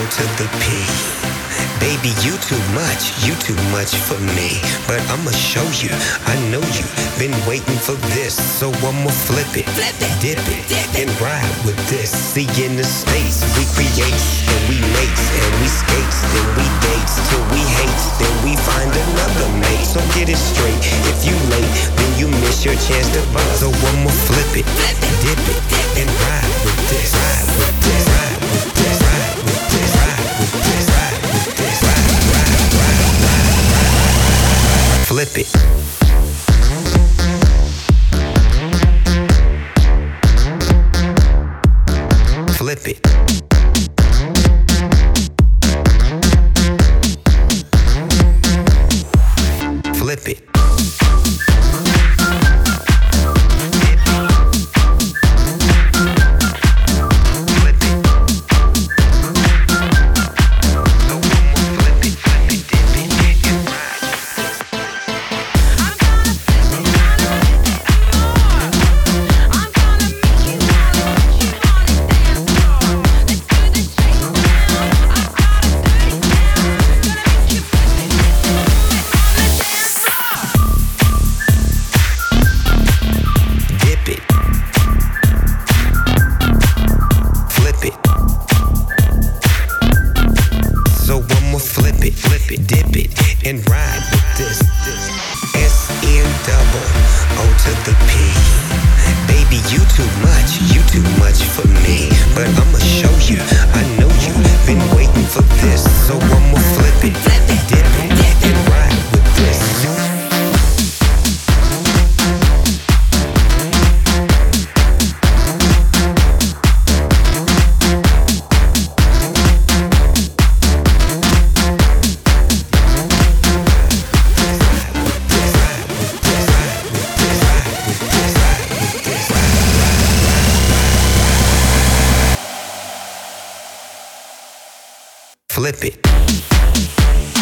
to the P. Baby, you too much for me. But I'ma show you, I know you been waiting for this. So I'ma flip it, dip it, and ride with this. See, in the States, we create, and we mates, and we skates, then we dates, till we hate, then we find another mate. So get it straight, if you late, then you miss your chance to buzz. So I'ma flip it, dip it, and ride with this, ride with this, ride with this, ride with this, ride with this, ride with this. Flip it. Flip it. Flip it. Dip it and ride with this. SN-double-O to the P. Baby, you too much for me. But I'ma show you, I know you been waiting for this. So I'ma flip it, dip it, and ride with this. Flip it.